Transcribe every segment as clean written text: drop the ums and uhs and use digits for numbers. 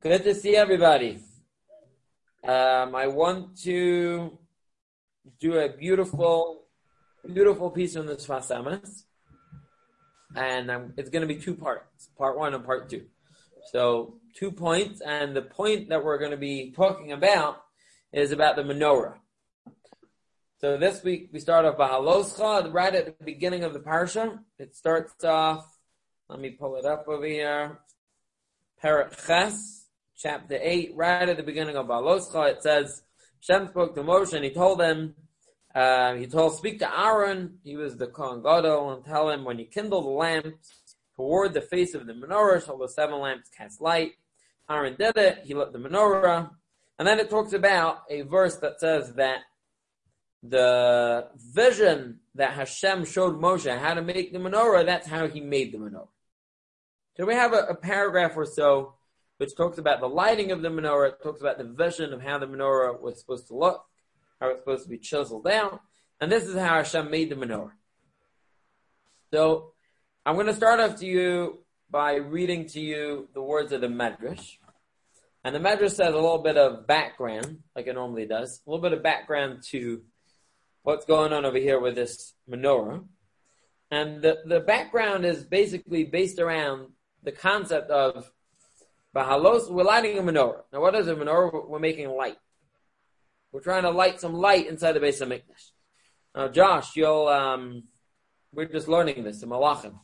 Good to see everybody. I want to do a beautiful piece on the Sfas Emes, and it's going to be two parts, part one and part two. So 2 points, and the point that we're going to be talking about is about the menorah. So this week we start off Bahaloscha, right at the beginning of the parsha. It starts off, let me pull it up over here, Perek Ches, chapter 8, right at the beginning of Bahaloscha. It says, Shem spoke to Moshe and he told him, speak to Aaron, he was the Kohen Gadol, and tell him when you kindle the lamps toward the face of the menorah, shall the 7 lamps cast light. Aaron did it, he lit the menorah. And then it talks about a verse that says that the vision that Hashem showed Moshe how to make the menorah, that's how he made the menorah. So we have a paragraph or so which talks about the lighting of the menorah, it talks about the vision of how the menorah was supposed to look, how it's supposed to be chiseled down, and this is how Hashem made the menorah. So I'm going to start off to you by reading to you the words of the Medrash. And the Medrash says a little bit of background, like it normally does, a little bit of background to what's going on over here with this menorah. And the background is basically based around the concept of Bahalos, we're lighting a menorah. Now what is a menorah? We're making light. We're trying to light some light inside the Beis HaMikdash. Now Josh, we're just learning this in Malachim.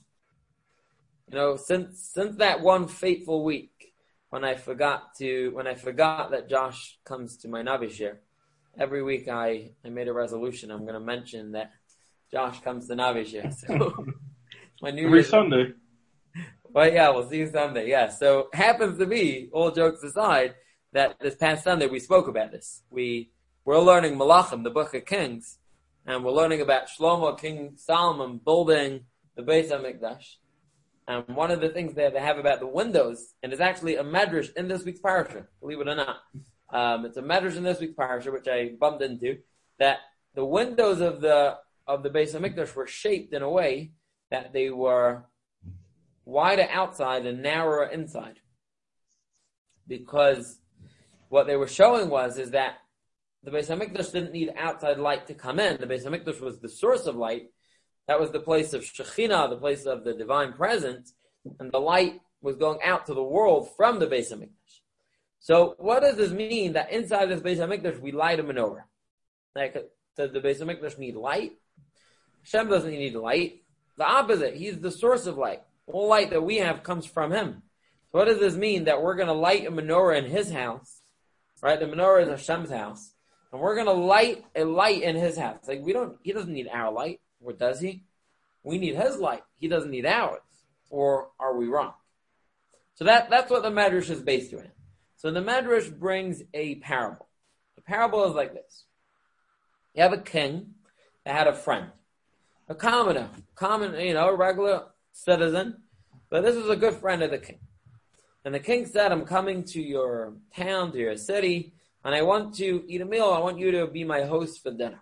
Since that one fateful week when I forgot that Josh comes to my Navi share, every week I made a resolution. I'm going to mention that Josh comes to Navi share. So my New Every Sunday. Well, yeah, we'll see you Sunday. Yeah. So happens to be, all jokes aside, that this past Sunday we spoke about this. We're learning Malachim, the Book of Kings, and we're learning about Shlomo, King Solomon, building the Beis HaMikdash. And one of the things that they have about the windows, and it's actually a medrash in this week's parasha, believe it or not. It's a medrash in this week's parasha, which I bumped into, that the windows of the Beis HaMikdash were shaped in a way that they were wider outside and narrower inside. Because what they were showing is that the Beis HaMikdash didn't need outside light to come in. The Beis HaMikdash was the source of light. That was the place of Shekhinah, the place of the divine presence, and the light was going out to the world from the Beis HaMikdash. So what does this mean that inside this Beis HaMikdash we light a menorah? Does the Beis HaMikdash need light? Hashem doesn't need light. The opposite, he's the source of light. All light that we have comes from him. So what does this mean? That we're going to light a menorah in his house, right? The menorah is Hashem's house, and we're going to light a light in his house. He doesn't need our light. Or does he? We need his light. He doesn't need ours. Or are we wrong? So that's what the Medrash is based around. So the Medrash brings a parable. The parable is like this. You have a king that had a friend. A commoner. A regular citizen. But this is a good friend of the king. And the king said, I'm coming to your town, to your city, and I want to eat a meal. I want you to be my host for dinner.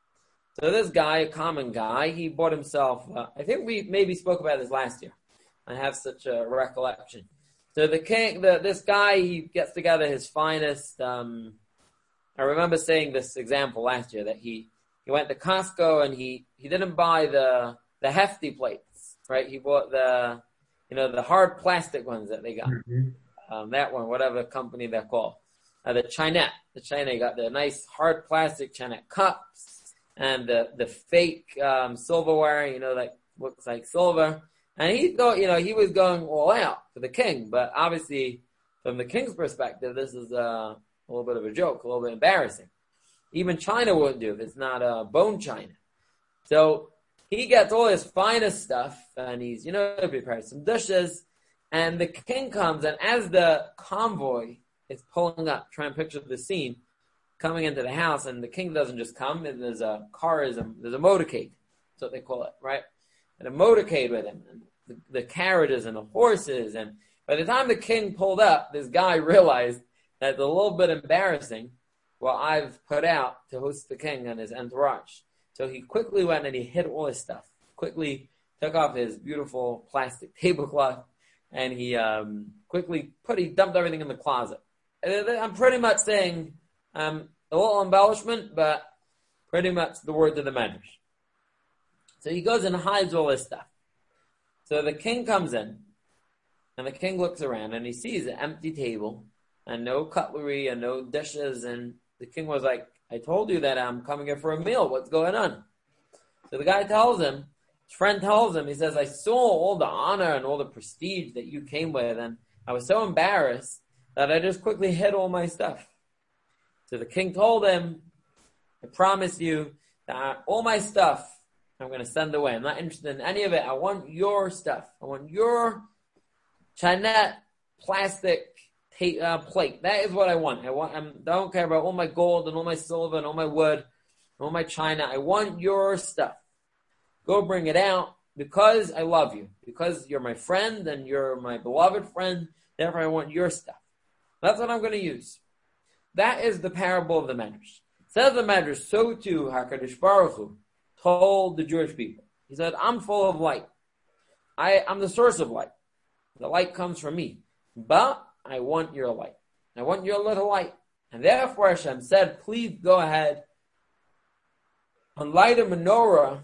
So this guy, a common guy, he bought himself, I think we maybe spoke about this last year. I have such a recollection. So the king, this guy, he gets together his finest, I remember saying this example last year, that he went to Costco and he didn't buy the hefty plates, right? He bought the hard plastic ones that they got. Mm-hmm. That one, whatever company they're called. The Chinette. He got the nice hard plastic Chinette cups. And the fake silverware, that looks like silver. And he was going all out for the king. But obviously, from the king's perspective, this is a little bit of a joke, a little bit embarrassing. Even China wouldn't do if it's not bone china. So he gets all his finest stuff, and he's, prepares some dishes. And the king comes, and as the convoy is pulling up, try and picture the scene, coming into the house, and the king doesn't just come, and there's a motorcade. That's what they call it, right? And a motorcade with him, and the carriages and the horses, and by the time the king pulled up, this guy realized that it's a little bit embarrassing what I've put out to host the king and his entourage. So he quickly went and he hid all his stuff, quickly took off his beautiful plastic tablecloth, and he quickly he dumped everything in the closet. I'm pretty much saying a little embellishment, but pretty much the words of the Medrash. So he goes and hides all his stuff. So the king comes in, and the king looks around, and he sees an empty table, and no cutlery, and no dishes, and the king was like, I told you that I'm coming here for a meal. What's going on? So the guy tells him, his friend tells him, he says, I saw all the honor and all the prestige that you came with, and I was so embarrassed that I just quickly hid all my stuff. So the king told him, I promise you that all my stuff I'm going to send away. I'm not interested in any of it. I want your stuff. I want your Chinette plastic plate. That is what I want. I don't care about all my gold and all my silver and all my wood and all my china. I want your stuff. Go bring it out because I love you. Because you're my friend and you're my beloved friend. Therefore, I want your stuff. That's what I'm going to use. That is the parable of the Medrash. Says the Medrash, so too HaKadosh Baruch Hu told the Jewish people. He said, I'm full of light. I'm the source of light. The light comes from me. But I want your light. I want your little light. And therefore Hashem said, please go ahead and light a menorah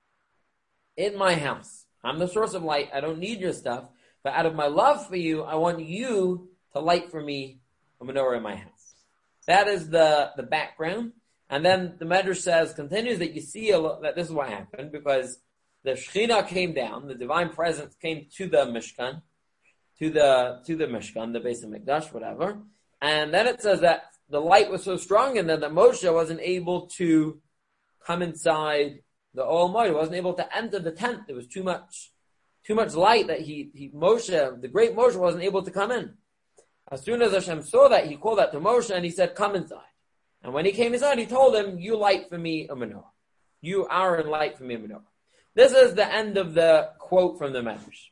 in my house. I'm the source of light. I don't need your stuff. But out of my love for you, I want you to light for me a menorah in my house. That is the background. And then the Medrash continues that you see that this is what happened because the Shekhinah came down, the divine presence came to the Mishkan, to the Mishkan, the Beis HaMikdash, whatever. And then it says that the light was so strong and that Moshe wasn't able to come inside the Almighty, wasn't able to enter the tent. There was too much light that Moshe, the great Moshe, wasn't able to come in. As soon as Hashem saw that, he called out to Moshe and he said, come inside. And when he came inside, he told him, you light for me a menorah. You, Aaron, light for me a menorah. This is the end of the quote from the Medrash.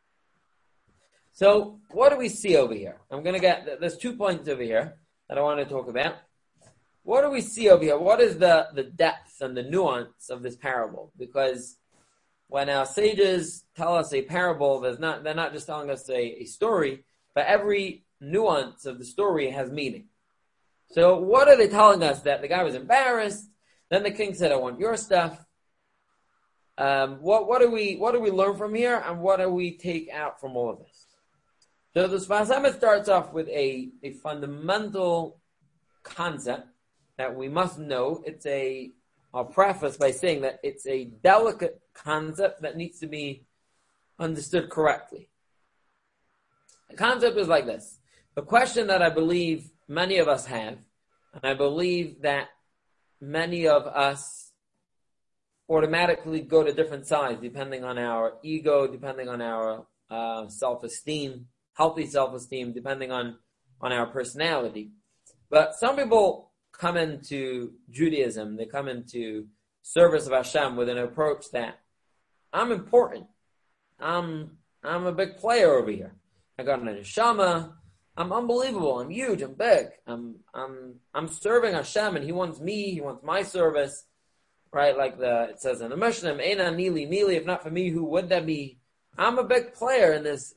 So, what do we see over here? There's 2 points over here that I want to talk about. What do we see over here? What is the depth and the nuance of this parable? Because when our sages tell us a parable, they're not just telling us a story, but every nuance of the story has meaning. So what are they telling us? That the guy was embarrassed, then the king said, I want your stuff. What do we learn from here, and what do we take out from all of this? So the Sfas Emes starts off with a fundamental concept that we must know. I'll preface by saying that it's a delicate concept that needs to be understood correctly. The concept is like this. The question that I believe many of us have, and I believe that many of us automatically go to different sides depending on our ego, depending on our self-esteem, healthy self-esteem, depending on our personality. But some people come into Judaism, they come into service of Hashem with an approach that I'm important. I'm a big player over here. I got an neshama. I'm unbelievable. I'm huge. I'm big. I'm serving Hashem, and He wants me. He wants my service, right? Like it says in the Mishnah, "Eina nili nili." If not for me, who would that be? I'm a big player in this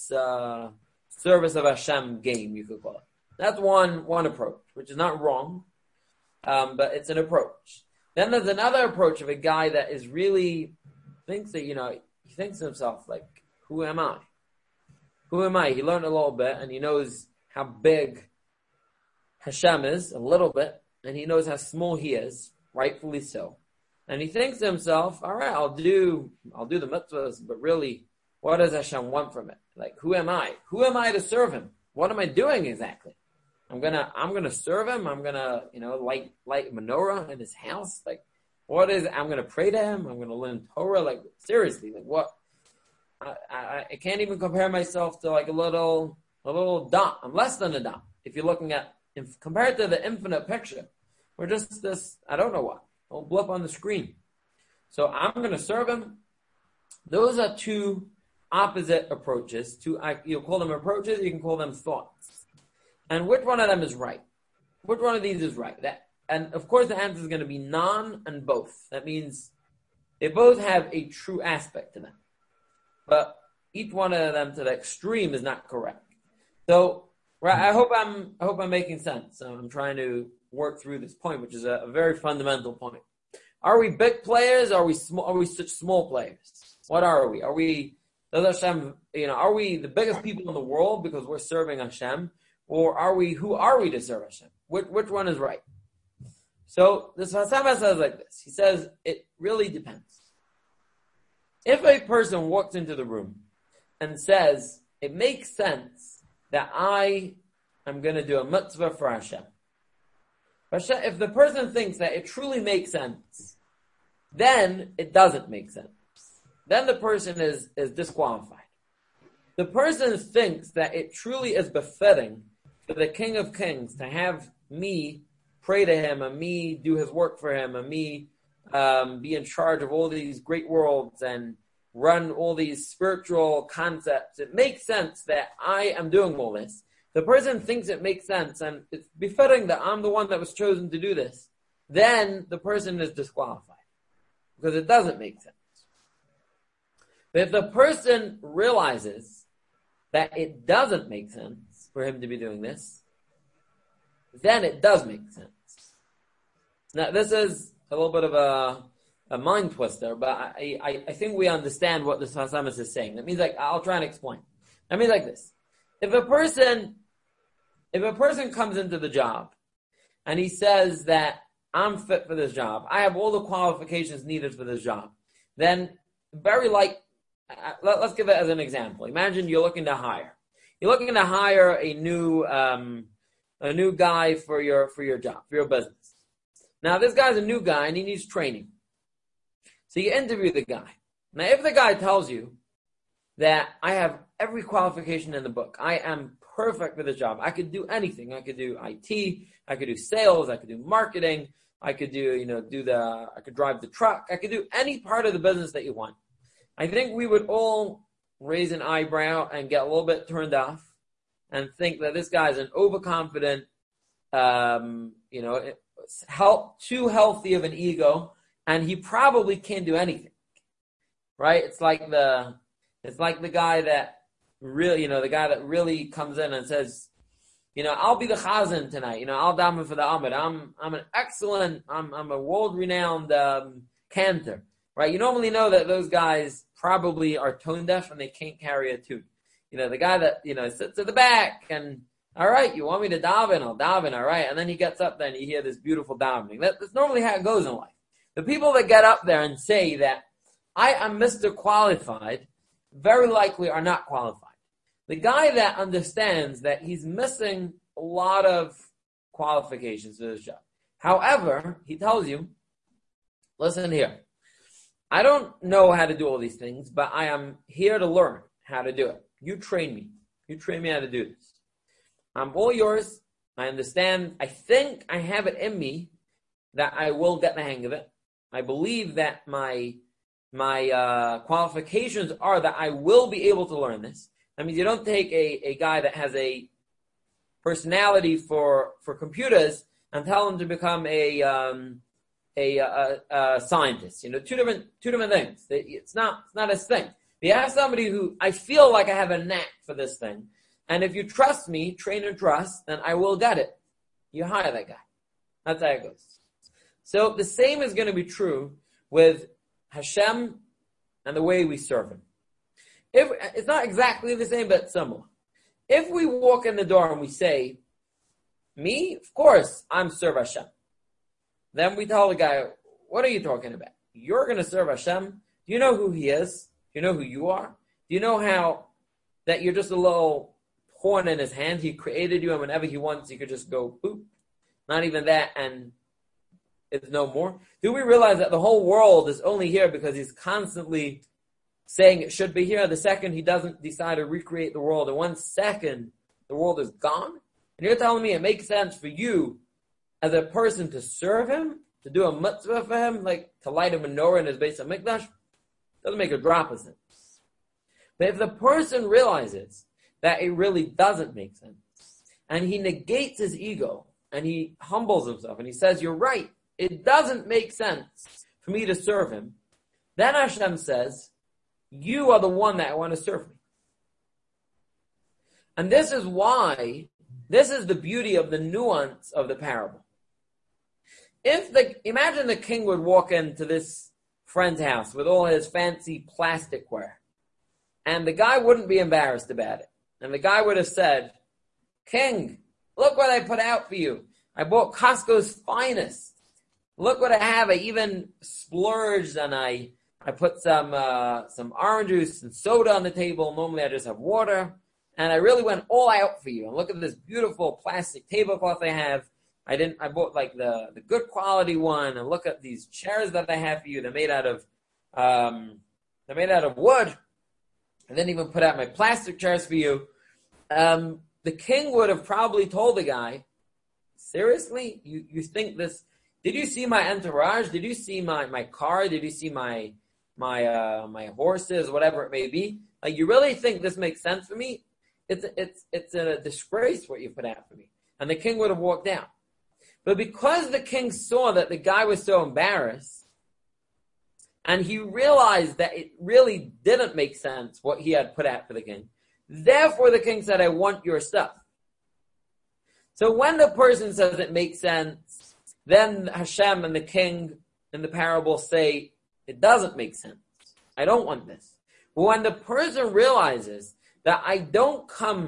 service of Hashem game, you could call it. That's one approach, which is not wrong, but it's an approach. Then there's another approach of a guy that is really thinks that he thinks to himself like, "Who am I? Who am I?" He learned a little bit, and he knows how big Hashem is, a little bit, and he knows how small he is, rightfully so. And he thinks to himself, all right, I'll do the mitzvahs, but really, what does Hashem want from it? Like, who am I? Who am I to serve Him? What am I doing exactly? I'm gonna serve Him. I'm gonna, light menorah in His house. Like, I'm gonna pray to Him. I'm gonna learn Torah. Like, seriously, like what? I can't even compare myself to like a little dot. I'm less than a dot. If you're looking at, compared to the infinite picture, we're just this, I don't know what, a little blip on the screen. So I'm going to serve Him. Those are two opposite approaches. You call them approaches, you can call them thoughts. And which one of them is right? Which one of these is right? And of course the answer is going to be none and both. That means they both have a true aspect to them. But each one of them to the extreme is not correct. So, right, I hope I'm making sense. So I'm trying to work through this point, which is a very fundamental point. Are we big players? Or are we small? Are we such small players? What are we? Are we, does Hashem, are we the biggest people in the world because we're serving Hashem? Or who are we to serve Hashem? Which one is right? So the Sfas Emes says like this. He says, it really depends. If a person walks into the room and says, it makes sense that I am going to do a mitzvah for Hashem. If the person thinks that it truly makes sense, then it doesn't make sense. Then the person is disqualified. The person thinks that it truly is befitting for the King of Kings to have me pray to him and me do his work for him and me be in charge of all these great worlds and run all these spiritual concepts. It makes sense that I am doing all this. The person thinks it makes sense and it's befitting that I'm the one that was chosen to do this. Then the person is disqualified because it doesn't make sense. But if the person realizes that it doesn't make sense for him to be doing this, then it does make sense. Now, this is a little bit of a mind twister, but I think we understand what the Sfas Emes is saying. That means, like, I'll try and explain. I mean, like this. If a person comes into the job and he says that I'm fit for this job, I have all the qualifications needed for this job, then let's give it as an example. Imagine you're looking to hire. You're looking to hire a new guy for your job, for your business. Now, this guy's a new guy and he needs training. So you interview the guy. Now, if the guy tells you that I have every qualification in the book, I am perfect for this job, I could do anything. I could do IT, I could do sales, I could do marketing, I could I could drive the truck, I could do any part of the business that you want. I think we would all raise an eyebrow and get a little bit turned off and think that this guy's an overconfident, too healthy of an ego, and he probably can't do anything. Right? It's like the guy that really comes in and says, I'll be the chazan tonight. I'll daven for the Amid. I'm a world-renowned cantor. Right? You normally know that those guys probably are tone deaf and they can't carry a tune. The guy that, sits at the back and, all right, you want me to daven? I'll daven, all right. And then he gets up there and you hear this beautiful davening. That's normally how it goes in life. The people that get up there and say that I am Mr. Qualified very likely are not qualified. The guy that understands that he's missing a lot of qualifications for this job. However, he tells you, listen here, I don't know how to do all these things, but I am here to learn how to do it. You train me. You train me how to do this. I'm all yours. I understand. I think I have it in me that I will get the hang of it. I believe that my qualifications are that I will be able to learn this. That means you don't take a guy that has a personality for computers and tell him to become a scientist. Two different things. It's not his thing. You have somebody who I feel like I have a knack for this thing, and if you trust me, train and trust, then I will get it. You hire that guy. That's how it goes. So the same is going to be true with Hashem and the way we serve Him. It's not exactly the same, but similar. If we walk in the door and we say, me, of course, I'm serve Hashem. Then we tell the guy, what are you talking about? You're going to serve Hashem? Do you know who He is? Do you know who you are? Do you know how that you're just a little pawn in His hand? He created you, and whenever He wants, He could just go, boop. Not even that, and it's no more. Do we realize that the whole world is only here because He's constantly saying it should be here? The second He doesn't decide to recreate the world, in 1 second, the world is gone? And you're telling me it makes sense for you as a person to serve Him, to do a mitzvah for Him, like to light a menorah in His Beis HaMikdash? Doesn't make a drop of sense. But if the person realizes that it really doesn't make sense, and he negates his ego, and he humbles himself, and he says, you're right, it doesn't make sense for me to serve Him, then Hashem says, you are the one that I want to serve me. And this is the beauty of the nuance of the parable. Imagine the king would walk into this friend's house with all his fancy plasticware, and the guy wouldn't be embarrassed about it. And the guy would have said, "King, look what I put out for you. I bought Costco's finest. Look what I have. I even splurged and I put some orange juice and soda on the table. Normally I just have water. And I really went all out for you. And look at this beautiful plastic tablecloth I have. I bought like the good quality one. And look at these chairs that I have for you. They're made out of wood. I didn't even put out my plastic chairs for you." The king would have probably told the guy, "Seriously? You think this? Did you see my entourage? Did you see my car? Did you see my horses, whatever it may be? Like, you really think this makes sense for me? It's a disgrace what you put out for me." And the king would have walked out. But because the king saw that the guy was so embarrassed, and he realized that it really didn't make sense what he had put out for the king, therefore the king said, "I want your stuff." So when the person says it makes sense, then Hashem and the king in the parable say, "It doesn't make sense. I don't want this." But when the person realizes that I don't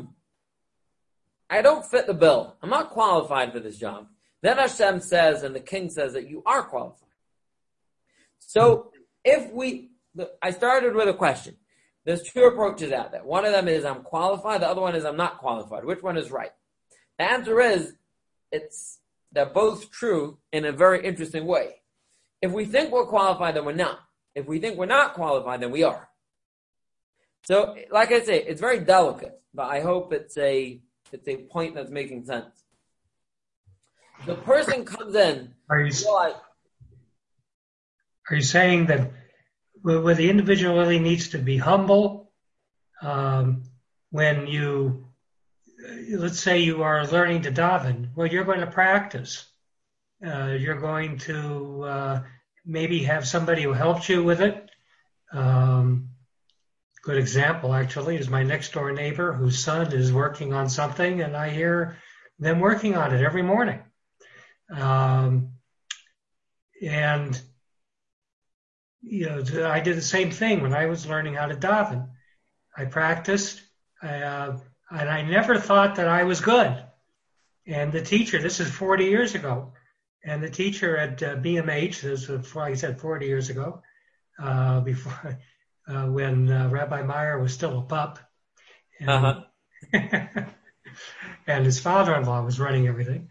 fit the bill, I'm not qualified for this job, then Hashem says, and the king says, that you are qualified. So I started with a question. There's two approaches out there. One of them is I'm qualified. The other one is I'm not qualified. Which one is right? The answer is they're both true in a very interesting way. If we think we're qualified, then we're not. If we think we're not qualified, then we are. So, like I say, it's very delicate, but I hope it's a point that's making sense. The person comes in. Are you saying that where the individual really needs to be humble when you, let's say you are learning to daven, well, you're going to practice. You're going to maybe have somebody who helps you with it. Good example, actually, is my next door neighbor whose son is working on something, and I hear them working on it every morning. And I did the same thing when I was learning how to daven. I practiced, and I never thought that I was good. And the teacher, this is 40 years ago, and the teacher at BMH, this was, like I said, 40 years ago, before when Rabbi Meyer was still a pup, and, and his father-in-law was running everything.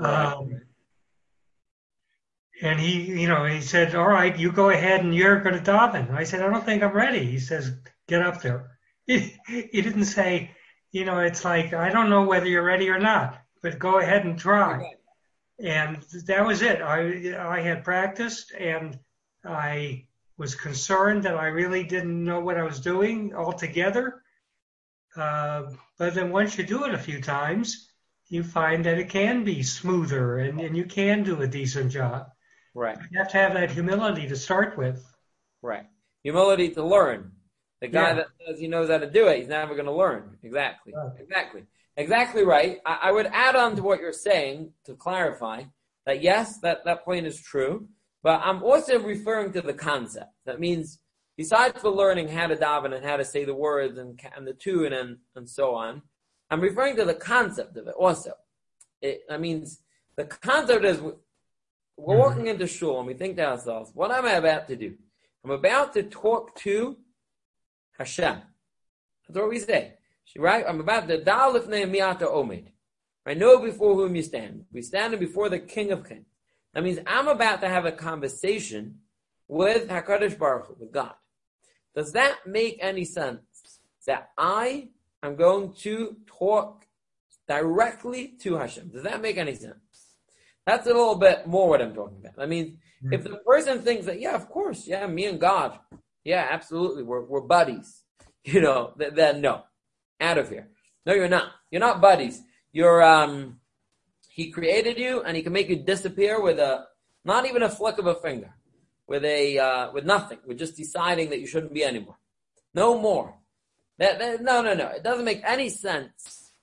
And he said, "All right, you go ahead and you're going to daven." I said, "I don't think I'm ready." He says, "Get up there." He didn't say, it's like, "I don't know whether you're ready or not, but go ahead and try." Okay. And that was it. I had practiced, and I was concerned that I really didn't know what I was doing altogether. But then once you do it a few times, you find that it can be smoother and you can do a decent job. Right. You have to have that humility to start with. Right. Humility to learn. The guy that says he knows how to do it, he's never going to learn. Exactly. Right. Exactly right. I would add on to what you're saying to clarify that yes, that point is true, but I'm also referring to the concept. That means besides for learning how to daven and how to say the words and the tune and so on, I'm referring to the concept of it also. That means the concept is we're walking into shul and we think to ourselves, what am I about to do? I'm about to talk to Hashem. That's what we say. Right? I'm about to da'alif ne'emiyata omed. I know before whom you stand. We stand before the King of Kings. That means I'm about to have a conversation with HaKadosh Baruch Hu, with God. Does that make any sense? That I am going to talk directly to Hashem. Does that make any sense? That's a little bit more what I'm talking about. I mean, if the person thinks that, yeah, of course, yeah, me and God, yeah, absolutely, we're buddies, then no, out of here. No, you're not. You're not buddies. You're, he created you and he can make you disappear with not even a flick of a finger, with nothing, with just deciding that you shouldn't be anymore. No more. No. It doesn't make any sense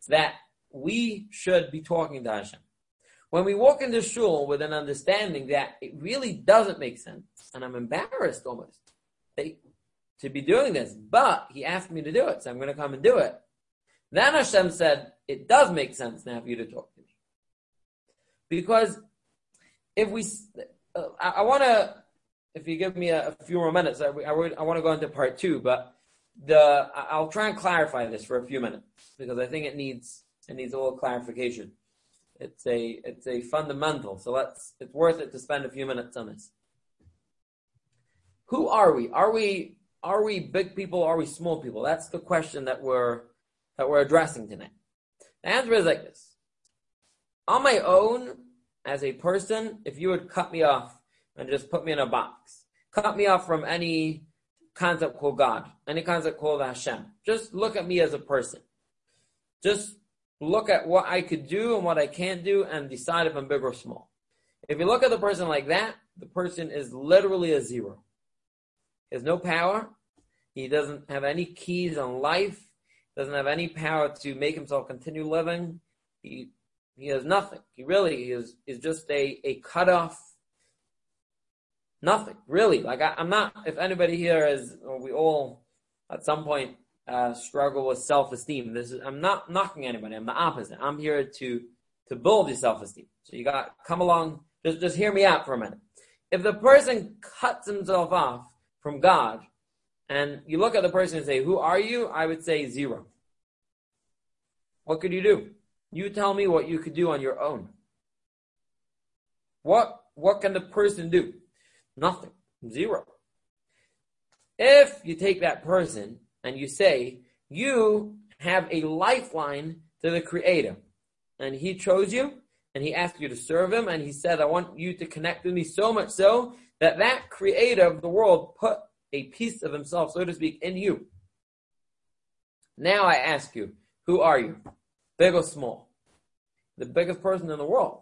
that we should be talking to Hashem. When we walk into shul with an understanding that it really doesn't make sense, and I'm embarrassed almost to be doing this, but he asked me to do it, so I'm going to come and do it. Then Hashem said, it does make sense now for you to talk to me. Because if I want to, if you give me a few more minutes, I want to go into part 2, but I'll try and clarify this for a few minutes, because I think it needs a little clarification. It's a fundamental, so it's worth it to spend a few minutes on this. Who are we? Are we big people? Are we small people? That's the question that we're addressing tonight. The answer is like this. On my own, as a person, if you would cut me off and just put me in a box, cut me off from any concept called God, any concept called Hashem, just look at me as a person. Just look at what I could do and what I can't do and decide if I'm big or small. If you look at the person like that, the person is literally a zero. He has no power. He doesn't have any keys on life. Doesn't have any power to make himself continue living. He has nothing. He really is just a cutoff. Nothing, really. Like I'm not, if anybody here is, or we all at some point struggle with self-esteem. I'm not knocking anybody. I'm the opposite. I'm here to build your self-esteem. So you got come along. Just hear me out for a minute. If the person cuts himself off from God, and you look at the person and say, "Who are you?" I would say 0. What could you do? You tell me what you could do on your own. What can the person do? Nothing. 0. If you take that person and you say, you have a lifeline to the Creator, and He chose you, and He asked you to serve Him, and He said, I want you to connect with me so much so that Creator of the world put a piece of Himself, so to speak, in you. Now I ask you, who are you? Big or small? The biggest person in the world.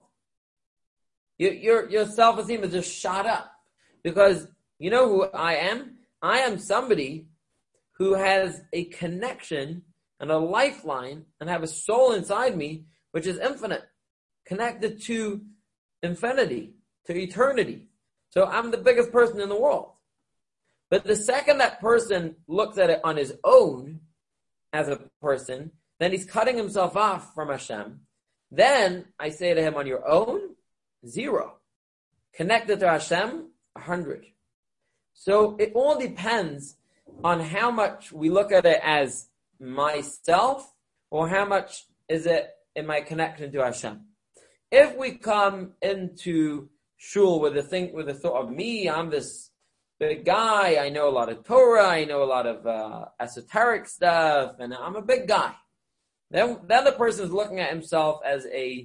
Your self-esteem is just shot up. Because you know who I am? I am somebody who has a connection and a lifeline and have a soul inside me which is infinite, connected to infinity, to eternity. So I'm the biggest person in the world. But the second that person looks at it on his own as a person, then he's cutting himself off from Hashem. Then I say to him, on your own, 0. Connected to Hashem, 100. So it all depends on how much we look at it as myself or how much is it in my connection to Hashem. If we come into shul with the thought of me, I'm this big guy, I know a lot of Torah, I know a lot of esoteric stuff, and I'm a big guy. Then the person is looking at himself as a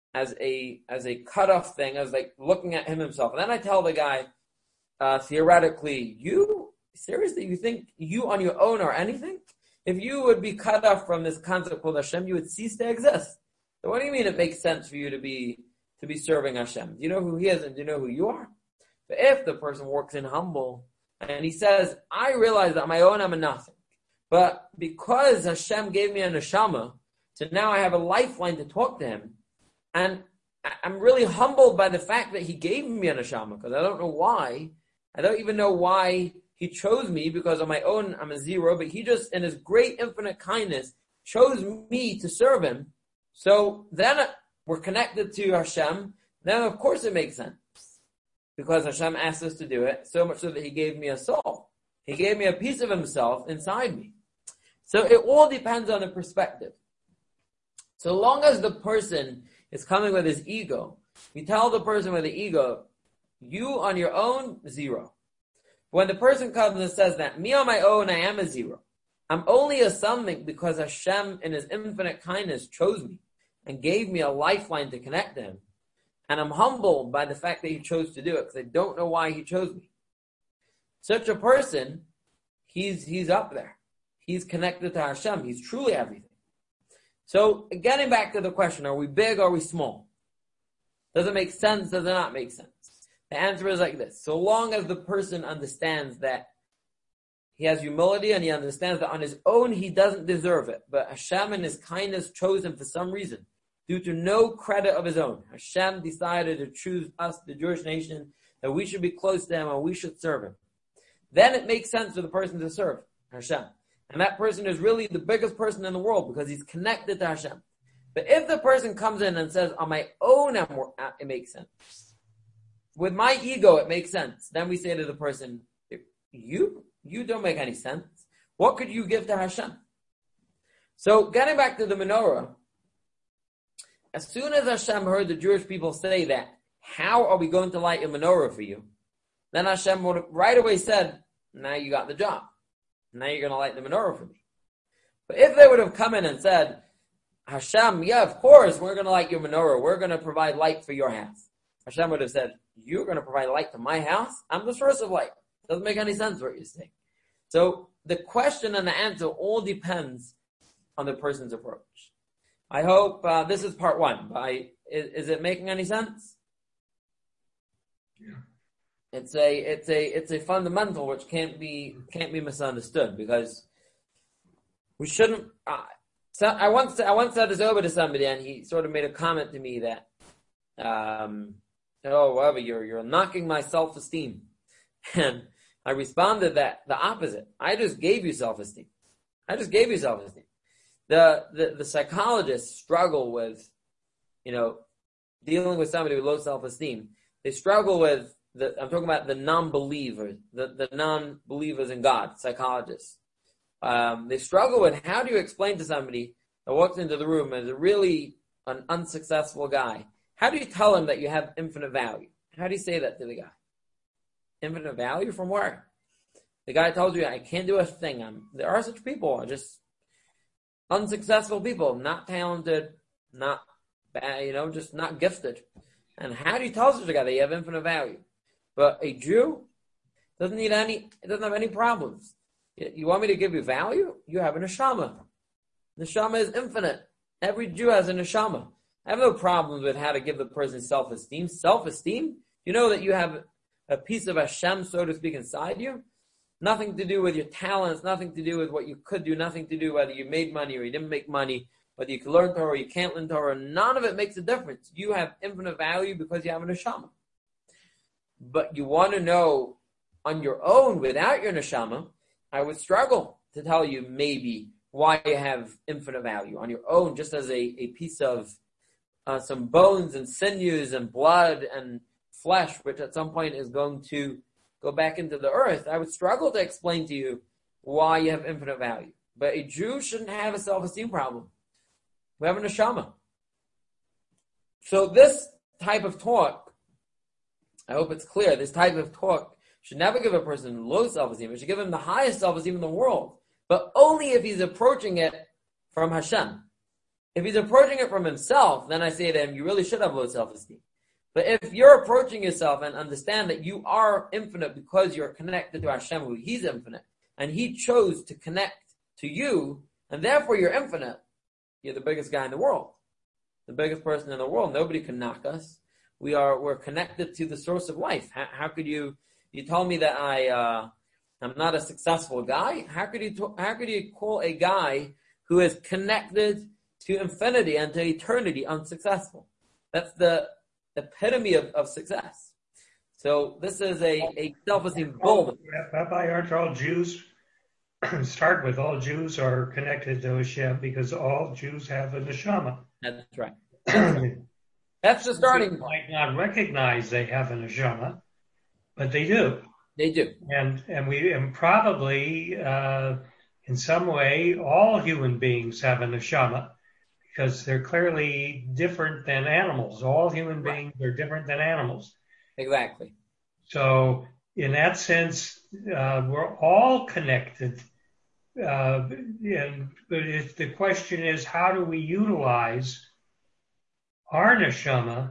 cutoff thing, as like looking at himself. And then I tell the guy, theoretically, you think you on your own are anything? If you would be cut off from this concept called Hashem, you would cease to exist. So what do you mean it makes sense for you to be serving Hashem? Do you know who He is and do you know who you are? But if the person works in humble and he says, I realize that on my own I'm a nothing, but because Hashem gave me a neshama, so now I have a lifeline to talk to Him, and I'm really humbled by the fact that He gave me a neshama, because I don't know why. I don't even know why He chose me, because on my own I'm a 0, but He just, in His great infinite kindness, chose me to serve Him. So then we're connected to Hashem. Then of course it makes sense, because Hashem asked us to do it, so much so that He gave me a soul. He gave me a piece of Himself inside me. So it all depends on the perspective. So long as the person is coming with his ego, you tell the person with the ego, you on your own, 0. When the person comes and says that, me on my own, I am a 0. I'm only a something because Hashem in His infinite kindness chose me and gave me a lifeline to connect to Him. And I'm humbled by the fact that He chose to do it, because I don't know why He chose me. Such a person, he's up there. He's connected to Hashem. He's truly everything. So getting back to the question, are we big or are we small? Does it make sense? Does it not make sense? The answer is like this. So long as the person understands that He has humility and he understands that on his own he doesn't deserve it. But Hashem in his kindness chose him for some reason, due to no credit of his own. Hashem decided to choose us, the Jewish nation, that we should be close to him and we should serve him. Then it makes sense for the person to serve Hashem. And that person is really the biggest person in the world because he's connected to Hashem. But if the person comes in and says, on my own, it makes sense. With my ego, it makes sense. Then we say to the person, you don't make any sense. What could you give to Hashem? So getting back to the menorah, as soon as Hashem heard the Jewish people say that, how are we going to light a menorah for you? Then Hashem would have right away said, now you got the job. Now you're going to light the menorah for me. But if they would have come in and said, Hashem, yeah, of course, we're going to light your menorah. We're going to provide light for your house. Hashem would have said, you're going to provide light to my house? I'm the source of light. Doesn't make any sense what you're saying. So the question and the answer all depends on the person's approach. I hope this is part one. Is it making any sense? Yeah. It's a fundamental which can't be misunderstood because we shouldn't. So I once said this over to somebody and he sort of made a comment to me that, whatever, you're knocking my self-esteem, and I responded that the opposite. I just gave you self-esteem. The psychologists struggle with, dealing with somebody with low self-esteem. They struggle with I'm talking about the non-believers, the non-believers in God, psychologists. They struggle with how do you explain to somebody that walks into the room as really an unsuccessful guy? How do you tell him that you have infinite value? How do you say that to the guy? Infinite value from where? The guy tells you, I can't do a thing. There are such people, just unsuccessful people, not talented, not bad, just not gifted. And how do you tell such a guy that you have infinite value? But a Jew doesn't have any problems. You want me to give you value? You have a neshama. Neshama is infinite. Every Jew has a neshama. I have no problems with how to give the person self-esteem. Self-esteem? You know that you have a piece of Hashem, so to speak, inside you. Nothing to do with your talents, nothing to do with what you could do, nothing to do whether you made money or you didn't make money, whether you can learn Torah or you can't learn Torah. None of it makes a difference. You have infinite value because you have a neshama. But you want to know on your own, without your neshama, I would struggle to tell you maybe why you have infinite value on your own, just as a piece of some bones and sinews and blood and flesh, which at some point is going to go back into the earth. I would struggle to explain to you why you have infinite value. But a Jew shouldn't have a self-esteem problem. We have a neshama. So this type of talk, I hope it's clear, this type of talk should never give a person low self-esteem. It should give him the highest self-esteem in the world. But only if he's approaching it from Hashem. If he's approaching it from himself, then I say to him, you really should have low self-esteem. But if you're approaching yourself and understand that you are infinite because you're connected to Hashem, who He's infinite, and He chose to connect to you, and therefore you're infinite, you're the biggest guy in the world. The biggest person in the world. Nobody can knock us. We're connected to the source of life. How could you told me that I'm not a successful guy? How could you call a guy who is connected to infinity and to eternity unsuccessful? That's the epitome of success. So this is a self-esteem bull. Rabbi, aren't all Jews, start with all Jews are connected to Hashem because all Jews have a neshama. That's right. That's the starting point. Might not recognize they have a neshama, but they do. They do. And probably in some way all human beings have a neshama because they're clearly different than animals. All human beings are different than animals. Exactly. So in that sense, we're all connected. But the question is, how do we utilize our neshama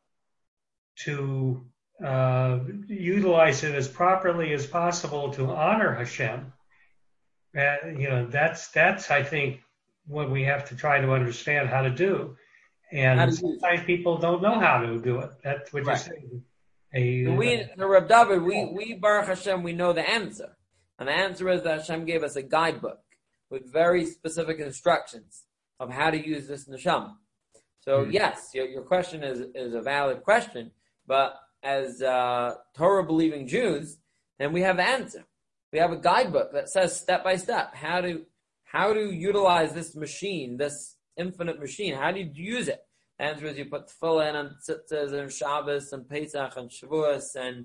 to utilize it as properly as possible to honor Hashem? That's I think what we have to try to understand how to do. And sometimes people don't know how to do it. That's what you're saying. Reb David, we Baruch Hashem, we know the answer. And the answer is that Hashem gave us a guidebook with very specific instructions of how to use this neshama. So yes, your question is a valid question, but as Torah-believing Jews, then we have the answer. We have a guidebook that says step by step how to utilize this machine, this infinite machine. How do you use it? The answer is you put tefillin and tzitzis and Shabbos and Pesach and Shavuos and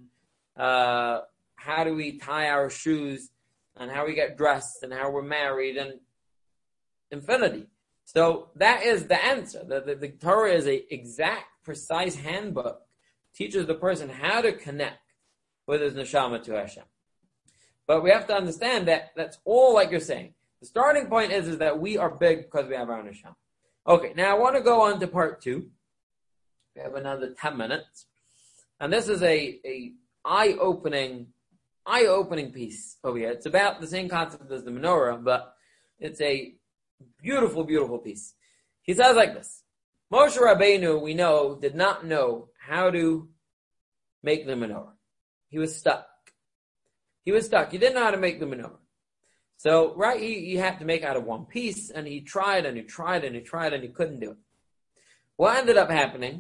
how do we tie our shoes and how we get dressed and how we're married and infinity. So that is the answer. The Torah is a exact, precise handbook. Teaches the person how to connect with his neshama to Hashem. But we have to understand that that's all like you're saying. The starting point is that we are big because we have our neshama. Okay, now I want to go on to part 2. We have another 10 minutes. And this is a eye-opening piece over here. It's about the same concept as the menorah, but it's a beautiful, beautiful piece. He says like this. Moshe Rabbeinu, we know, did not know how to make the menorah. He was stuck. He didn't know how to make the menorah. So, right, he had to make out of one piece, and he tried, and he tried, and he tried, and he couldn't do it. What ended up happening,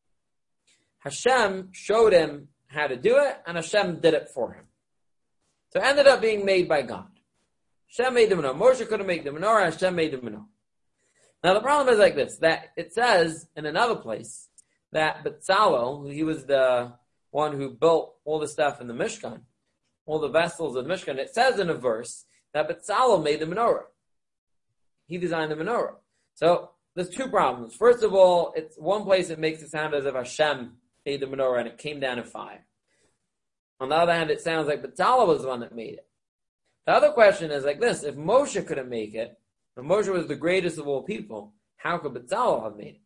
Hashem showed him how to do it, and Hashem did it for him. So it ended up being made by God. Hashem made the menorah. Moshe couldn't make the menorah, Hashem made the menorah. Now the problem is like this, that it says in another place that Bezalel, he was the one who built all the stuff in the Mishkan, all the vessels of the Mishkan. It says in a verse that Bezalel made the menorah. He designed the menorah. So there's two problems. First of all, it's one place it makes it sound as if Hashem made the menorah and it came down in fire. On the other hand, it sounds like Bezalel was the one that made it. The other question is like this, if Moshe couldn't make it, if Moshe was the greatest of all people, how could Bezalel have made it?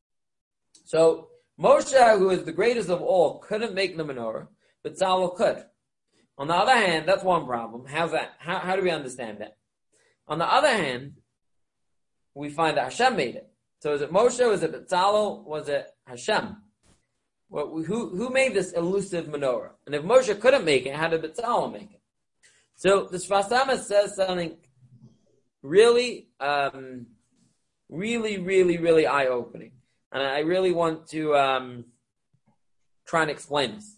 So Moshe, who is the greatest of all, couldn't make the menorah, Bezalel could. On the other hand, that's one problem. How's that? How do we understand that? On the other hand, we find that Hashem made it. So is it Moshe, was it Bezalel, was it Hashem? Who made this elusive menorah? And if Moshe couldn't make it, how did Bezalel make it? So the Sfas Emes says something really, really eye-opening. And I really want to try and explain this.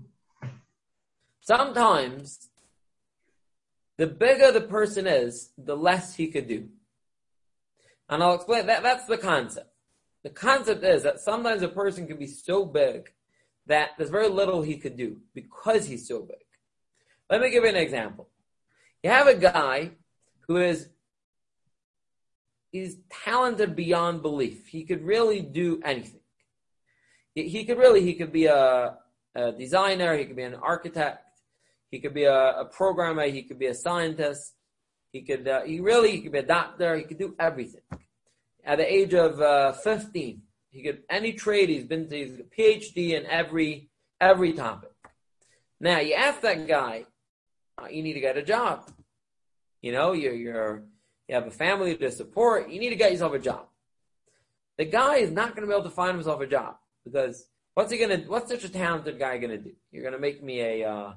Sometimes, the bigger the person is, the less he could do. And I'll explain that. That's the concept. The concept is that sometimes a person can be so big that there's very little he could do because he's so big. Let me give you an example. You have a guy he's talented beyond belief. He could really do anything. He could be a designer, he could be an architect, he could be a programmer, he could be a scientist, he could be a doctor, he could do everything. At the age of 15, any trade he's a PhD in every topic. Now you ask that guy, you need to get a job. You know, you have a family to support. You need to get yourself a job. The guy is not going to be able to find himself a job because what's such a talented guy going to do? You're going to make me a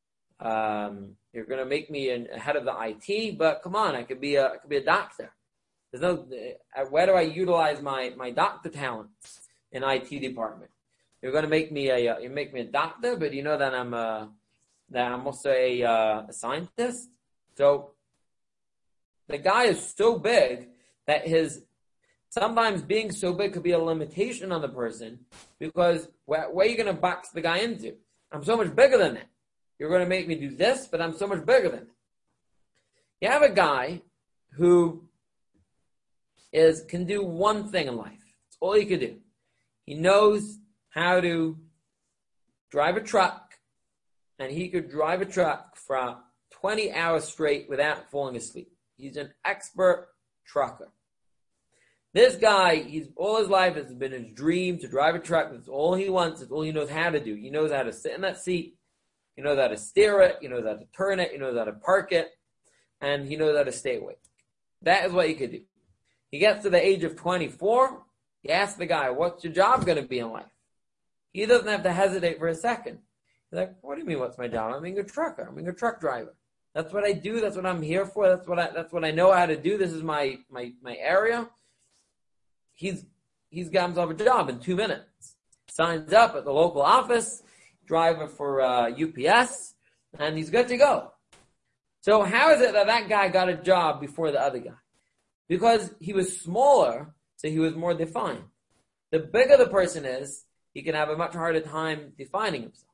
head of the IT, but come on, I could be a doctor. There's no, where do I utilize my doctor talents in IT department? You're going to make me a doctor, but you know that I'm also a scientist. So the guy is so big that sometimes being so big could be a limitation on the person because where are you going to box the guy into? I'm so much bigger than that. You're going to make me do this, but I'm so much bigger than that. You have a guy who can do one thing in life. It's all he could do. He knows how to drive a truck, and he could drive a truck for 20 hours straight without falling asleep. He's an expert trucker. This guy, all his life has been his dream to drive a truck. That's all he wants. That's all he knows how to do. He knows how to sit in that seat. He knows how to steer it. He knows how to turn it. He knows how to park it. And he knows how to stay awake. That is what he could do. He gets to the age of 24. He asks the guy, what's your job going to be in life? He doesn't have to hesitate for a second. He's like, what do you mean, what's my job? I'm being a trucker. I'm being a truck driver. That's what I do. That's what I'm here for. That's what I know how to do. This is my area. He's got himself a job in 2 minutes. Signs up at the local office, driver for UPS, and he's good to go. So how is it that guy got a job before the other guy? Because he was smaller, so he was more defined. The bigger the person is, he can have a much harder time defining himself.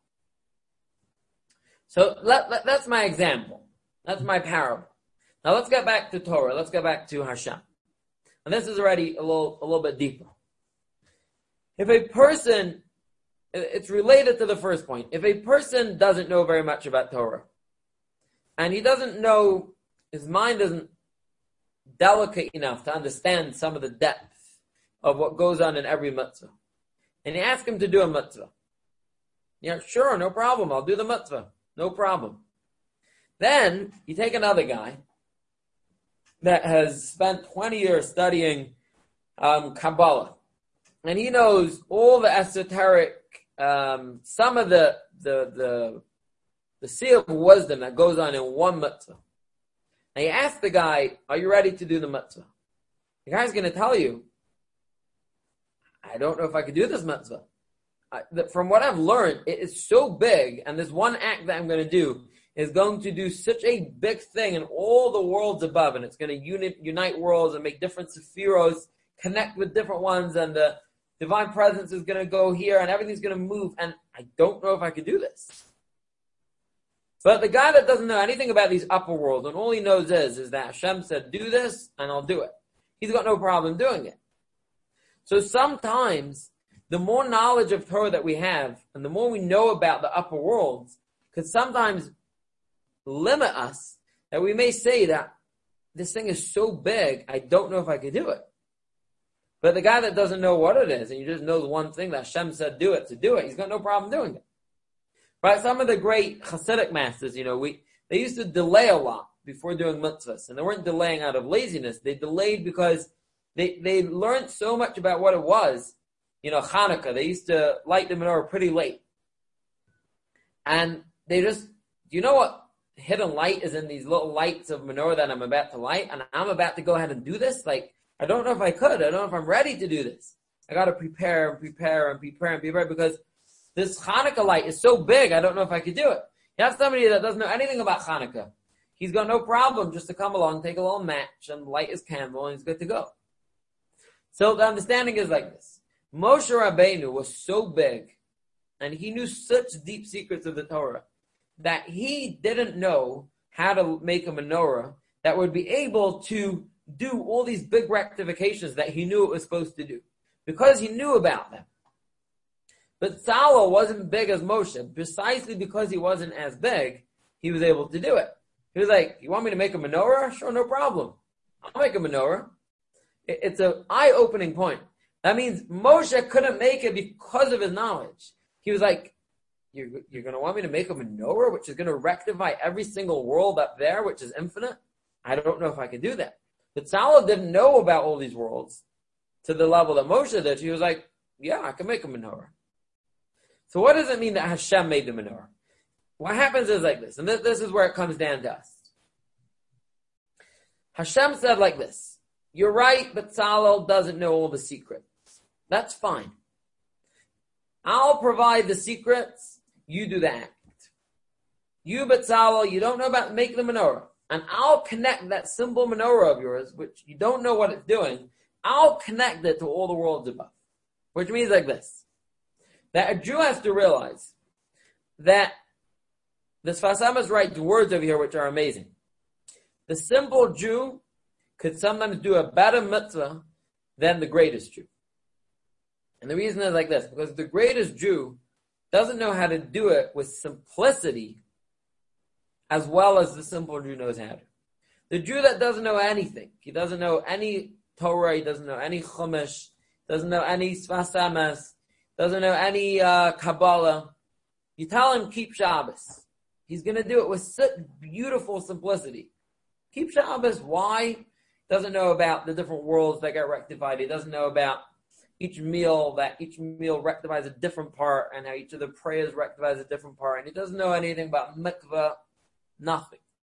So that's my example. That's my parable. Now let's get back to Torah. Let's get back to Hashem. And this is already a little bit deeper. If a person, it's related to the first point. If a person doesn't know very much about Torah, and he doesn't know, his mind isn't delicate enough to understand some of the depth of what goes on in every mitzvah, and you ask him to do a mitzvah, yeah, sure, no problem, I'll do the mitzvah, no problem. Then you take another guy that has spent 20 years studying Kabbalah, and he knows all the esoteric, some of the sea of wisdom that goes on in one mitzvah. Now you ask the guy, are you ready to do the mitzvah? The guy's going to tell you, I don't know if I could do this mitzvah. From what I've learned, it is so big, and this one act that I'm going to do is going to do such a big thing in all the worlds above, and it's going to unite worlds and make different sephiros connect with different ones, and the divine presence is going to go here, and everything's going to move, and I don't know if I could do this. But the guy that doesn't know anything about these upper worlds, and all he knows is that Hashem said, do this, and I'll do it. He's got no problem doing it. So sometimes, the more knowledge of Torah that we have, and the more we know about the upper worlds, could sometimes limit us, that we may say that this thing is so big, I don't know if I could do it. But the guy that doesn't know what it is, and he just knows one thing, that Hashem said do it, to do it, he's got no problem doing it. Right? Some of the great Hasidic masters, they used to delay a lot before doing mitzvahs, and they weren't delaying out of laziness. They delayed because they learned so much about what it was. Hanukkah, they used to light the menorah pretty late. And they just, what hidden light is in these little lights of menorah that I'm about to light, and I'm about to go ahead and do this? I don't know if I could. I don't know if I'm ready to do this. I got to prepare because this Hanukkah light is so big, I don't know if I could do it. You have somebody that doesn't know anything about Hanukkah. He's got no problem just to come along, take a little match, and light his candle, and he's good to go. So the understanding is like this. Moshe Rabbeinu was so big, and he knew such deep secrets of the Torah, that he didn't know how to make a menorah that would be able to do all these big rectifications that he knew it was supposed to do, because he knew about them. But Tzalel wasn't big as Moshe. Precisely because he wasn't as big, he was able to do it. He was like, you want me to make a menorah? Sure, no problem. I'll make a menorah. It's an eye-opening point. That means Moshe couldn't make it because of his knowledge. He was like, you're going to want me to make a menorah, which is going to rectify every single world up there, which is infinite? I don't know if I can do that. But Tzalel didn't know about all these worlds to the level that Moshe did. He was like, yeah, I can make a menorah. So what does it mean that Hashem made the menorah? What happens is like this, and this is where it comes down to us. Hashem said like this, you're right, but Tzalel doesn't know all the secrets. That's fine. I'll provide the secrets, you do the act. You, Tzalel, you don't know about making the menorah, and I'll connect that simple menorah of yours, which you don't know what it's doing, I'll connect it to all the worlds above. Which means like this, that a Jew has to realize that the Sfas Emes writes words over here which are amazing. The simple Jew could sometimes do a better mitzvah than the greatest Jew. And the reason is like this, because the greatest Jew doesn't know how to do it with simplicity as well as the simple Jew knows how to. The Jew that doesn't know anything, he doesn't know any Torah, he doesn't know any Chumash, doesn't know any Sfas Emes, doesn't know any Kabbalah, you tell him keep Shabbos. He's going to do it with such beautiful simplicity. Keep Shabbos, why? Doesn't know about the different worlds that get rectified. He doesn't know about each meal rectifies a different part, and how each of the prayers rectifies a different part. And he doesn't know anything about mikvah, nothing.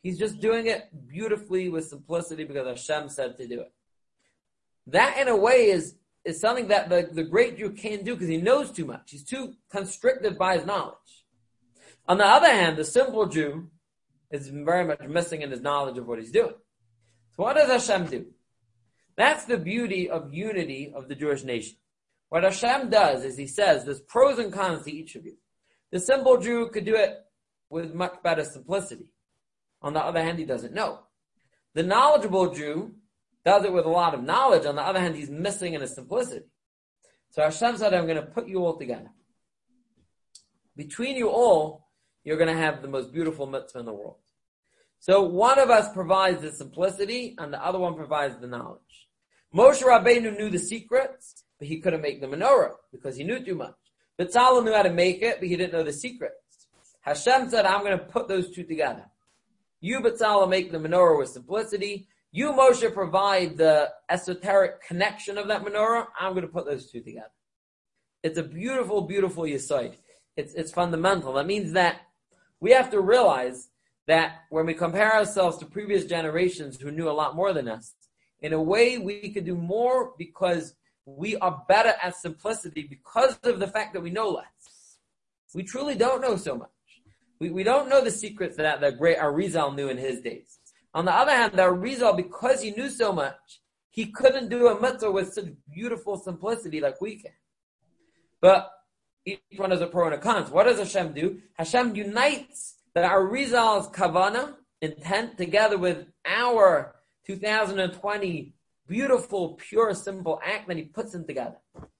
He's just doing it beautifully with simplicity because Hashem said to do it. That, in a way, is something that the great Jew can't do because he knows too much. He's too constricted by his knowledge. On the other hand, the simple Jew is very much missing in his knowledge of what he's doing. So what does Hashem do? That's the beauty of unity of the Jewish nation. What Hashem does is he says there's pros and cons to each of you. The simple Jew could do it with much better simplicity. On the other hand, he doesn't know. The knowledgeable Jew does it with a lot of knowledge. On the other hand, he's missing in his simplicity. So Hashem said, I'm going to put you all together. Between you all, you're going to have the most beautiful mitzvah in the world. So one of us provides the simplicity, and the other one provides the knowledge. Moshe Rabbeinu knew the secrets, but he couldn't make the menorah because he knew too much. Betzalel knew how to make it, but he didn't know the secrets. Hashem said, I'm going to put those two together. You, Betzalel, make the menorah with simplicity. You, Moshe, provide the esoteric connection of that menorah. I'm going to put those two together. It's a beautiful, beautiful yesod. It's fundamental. That means that we have to realize that when we compare ourselves to previous generations who knew a lot more than us, in a way we could do more because we are better at simplicity because of the fact that we know less. We truly don't know so much. We don't know the secrets that the great Arizal knew in his days. On the other hand, the Arizal, because he knew so much, he couldn't do a mitzvah with such beautiful simplicity like we can. But each one has a pro and a con. What does Hashem do? Hashem unites the Arizal's kavanah, intent, together with our 2020 beautiful, pure, simple act, and he puts them together.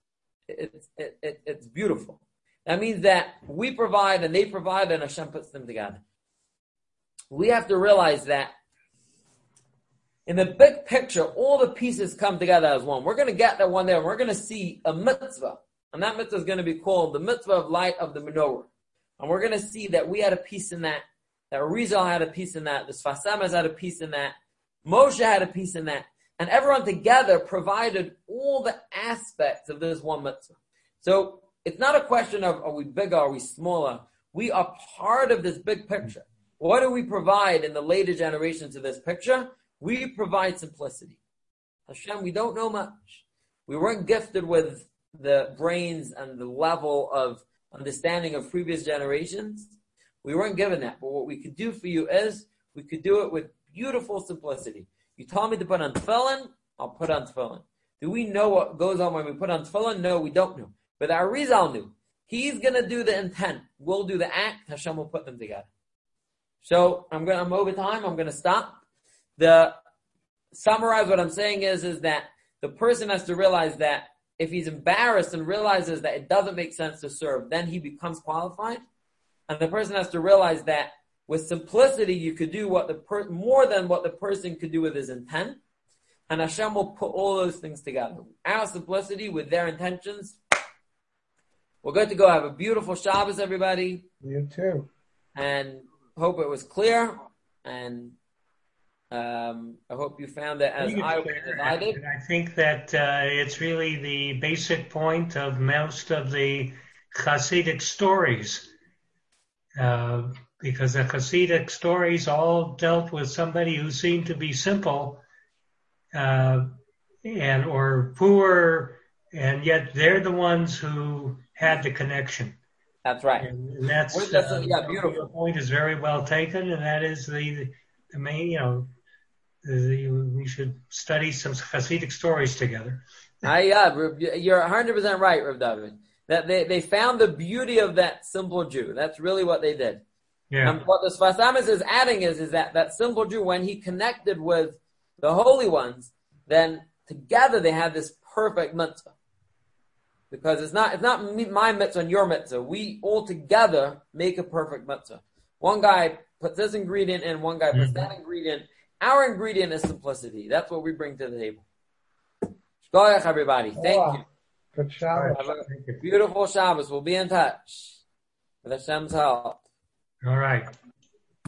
It's beautiful. That means that we provide and they provide and Hashem puts them together. We have to realize that in the big picture, all the pieces come together as one. We're going to get that one day and we're going to see a mitzvah. And that mitzvah is going to be called the mitzvah of light of the menorah. And we're going to see that we had a piece in that Arizal had a piece in that, the Sfas Emes had a piece in that, Moshe had a piece in that, and everyone together provided all the aspects of this one mitzvah. So it's not a question of are we bigger, are we smaller? We are part of this big picture. What do we provide in the later generations of this picture? We provide simplicity. Hashem, we don't know much. We weren't gifted with the brains and the level of understanding of previous generations. We weren't given that. But what we could do for you is we could do it with beautiful simplicity. You told me to put on tefillin, I'll put on tefillin. Do we know what goes on when we put on tefillin? No, we don't know. But the Arizal knew. He's going to do the intent. We'll do the act. Hashem will put them together. So I'm over time. I'm going to stop. Summarize what I'm saying is that the person has to realize that if he's embarrassed and realizes that it doesn't make sense to serve, then he becomes qualified. And the person has to realize that with simplicity, you could do more than what the person could do with his intent. And Hashem will put all those things together. Our simplicity with their intentions. We're good to go. Have a beautiful Shabbos, everybody. You too. And hope it was clear. And I hope you found it as I did. I think that it's really the basic point of most of the Hasidic stories. Because the Hasidic stories all dealt with somebody who seemed to be simple or poor, and yet they're the ones who had the connection. That's right. And that's beautiful. Your point is very well taken, and that is the main. We should study some Hasidic stories together. You're 100% right, Rav David. That they found the beauty of that simple Jew. That's really what they did. Yeah. And what the Sfas Emes is adding is that simple Jew, when he connected with the holy ones, then together they had this perfect mitzvah. Because it's not my mitzvah and your mitzvah. We all together make a perfect mitzvah. One guy puts this ingredient in, one guy puts that ingredient. Our ingredient is simplicity. That's what we bring to the table. Shkoyach, everybody. Thank you. Good Shabbos. Have a beautiful Shabbos. We'll be in touch with Hashem's help. All right.